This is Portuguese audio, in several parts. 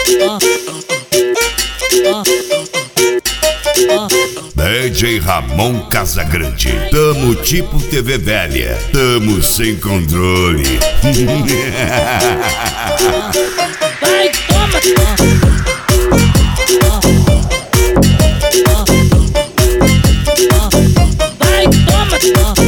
DJ Ramon Casagrande. Tamo tipo TV velha. Tamo sem controle. Vai, toma. Vai, toma.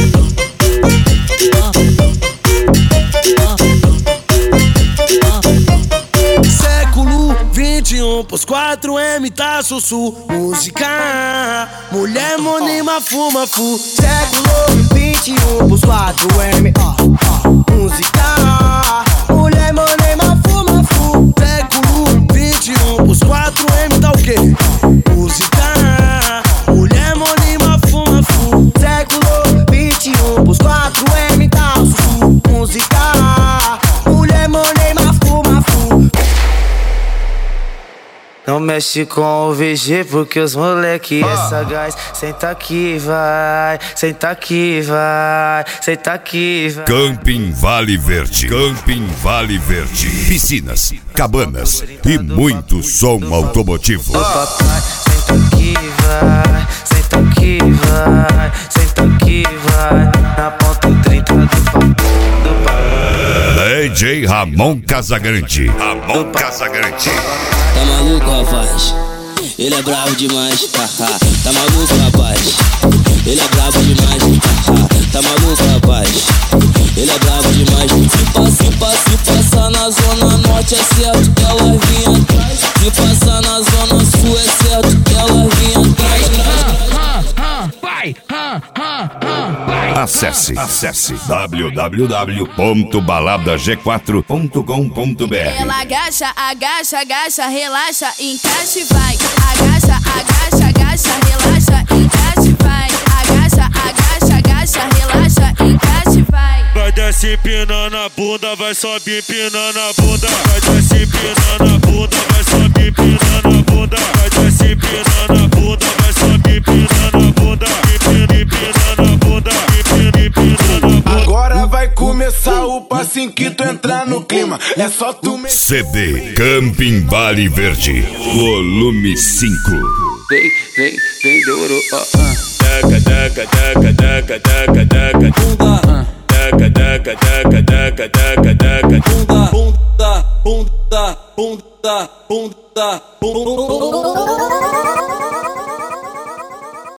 Século 21 pros 4M tá sussu. Música, mulher monima fuma fu. Século 21 pros 4M. Música, mulher monima fuma fu. Século 21 pros 4M tá o quê? Música, mulher monima fuma fu. Século 21 pros 4M tá sussu. Música, mulher monima fuma fu. Não mexe com o VG porque os moleque é sagaz. Senta aqui, vai. Senta aqui, vai. Senta aqui, vai. Camping Vale Verde. Camping Vale Verde. Piscinas, cabanas e muito som automotivo. Papai, senta aqui, vai. Senta aqui, vai. Senta aqui, vai. Na ponta 30 do papai. DJ Ramon Casagrande. Ramon Casagrande. Tá maluco, rapaz? Ele é bravo demais, haha. Tá maluco, rapaz? Ele é bravo demais, haha. Tá maluco, rapaz? Ele é bravo demais. Se passar na zona norte é certo, ela vinha atrás. Se passar na zona sul é certo, ela vinha atrás. Acesse www.baladag4.com.br. Ela agacha, agacha, agacha, relaxa, encaixa e vai. Agacha, agacha, agacha, relaxa, encaixa e vai. Agacha, agacha, agacha, relaxa, encaixa e vai. Vai descer empinando a bunda, vai subir empinando a bunda. Vai descer empinando a bunda, vai subir empinando a bunda. Vai descer empinando a bunda, vai subir empinando a bunda. Empinando a bunda, empinando a bunda. Agora vai começar o passinho que tu entrar no clima. É só tu me... CD Camping Vale Verde, volume 5. Vem, demorou. Daca, daca, daca, daca, daca, daca. Bunda. Daca, daca, daca, daca, daca, daca. Bunda, bunda, bunda, bunda, bunda, bunda.